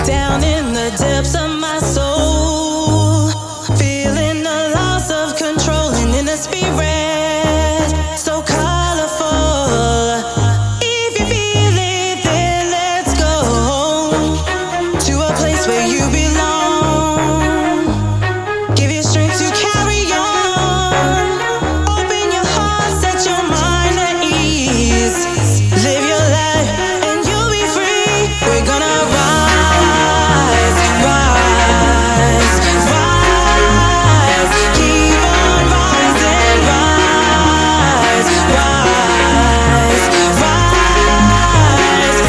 Down in the depths of my soul, feeling the loss of control and in the spirit so colorful. If you feel it, then let's go to a place where you belong. Give you strength to carry on. Open your heart, set your mind at ease. Live your life and you'll be free. We're gonna rise, rise, rise. Keep on rising, rise, rise, rise.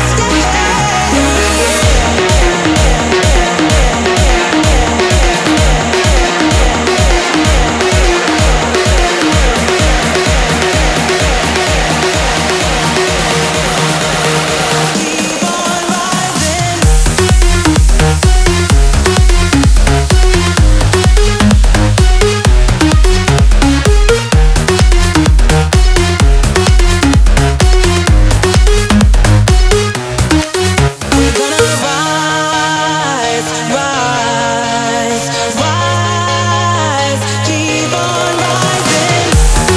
Keep on rising. We're gonna rise, rise, rise. Keep on rising.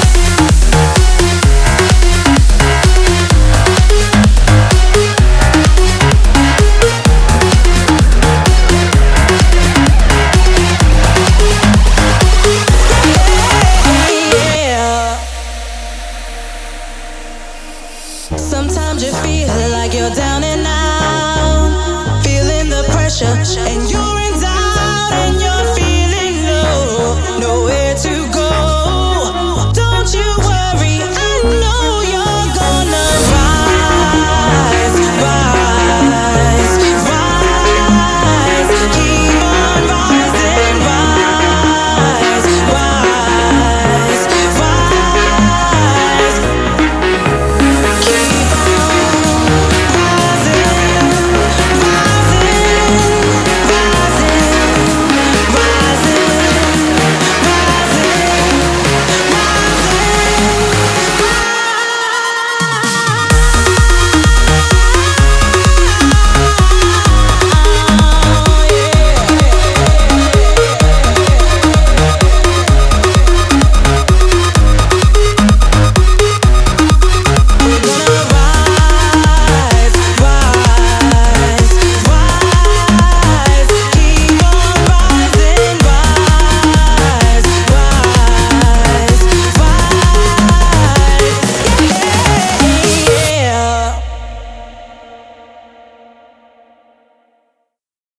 Yeah. Sometimes you feel like you're down and out, feeling the pressure, and you